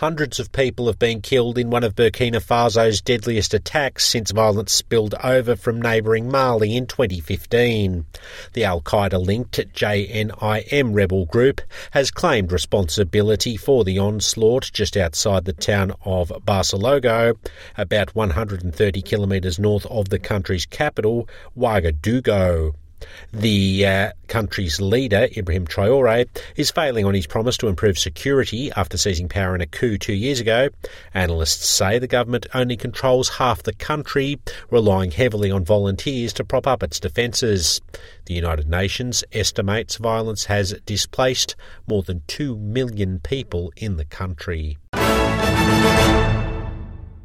Hundreds of people have been killed in one of Burkina Faso's deadliest attacks since violence spilled over from neighbouring Mali in 2015. The Al-Qaeda-linked JNIM rebel group has claimed responsibility for the onslaught just outside the town of Barcelogo, about 130 kilometres north of the country's capital, Ouagadougou. The country's leader, Ibrahim Traoré, is failing on his promise to improve security after seizing power in a coup 2 years ago. Analysts say the government only controls half the country, relying heavily on volunteers to prop up its defences. The United Nations estimates violence has displaced more than 2 million people in the country.